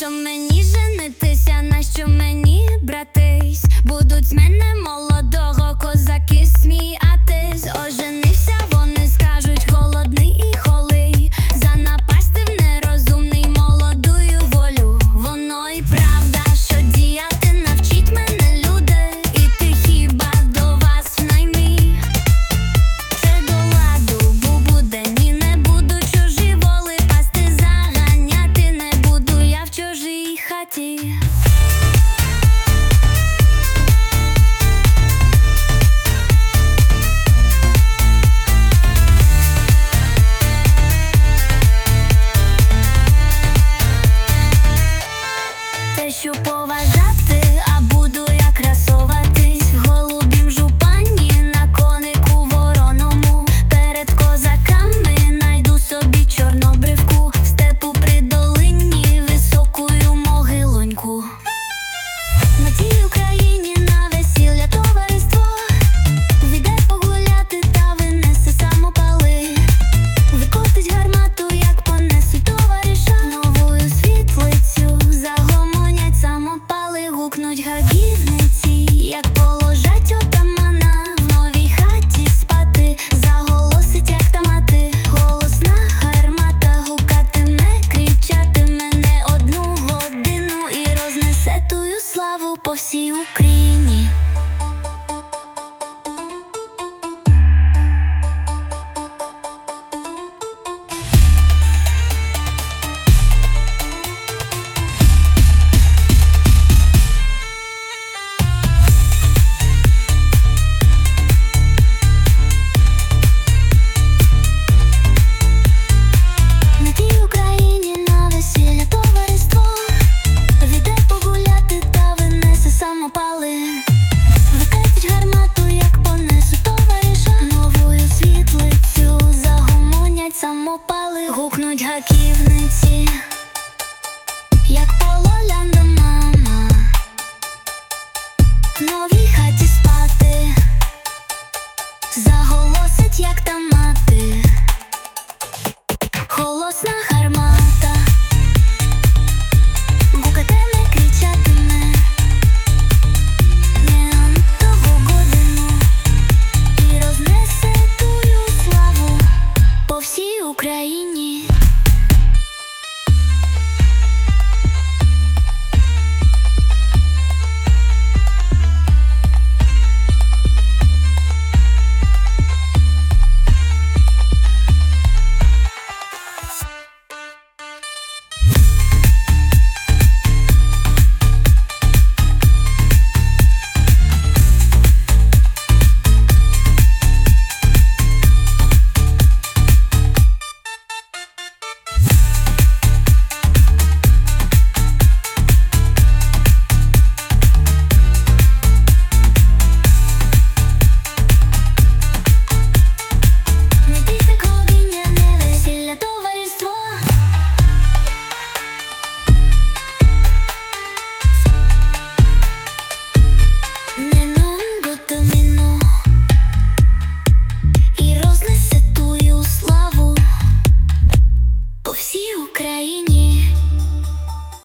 Нащо мені женитися, нащо мені братись? Будуть з мене молодого козаки сміятись. Оженився, вони скажуть, голодний і холий, занапастив нерозумний молодую волю. Воно й правда, що діяти навчить мене люди, іти хіба до вас в наймі? Це до ладу, бо буде, ні, не буду чужі воли пасти, заганяти не буду я в чужій хаті. Те, що поважаю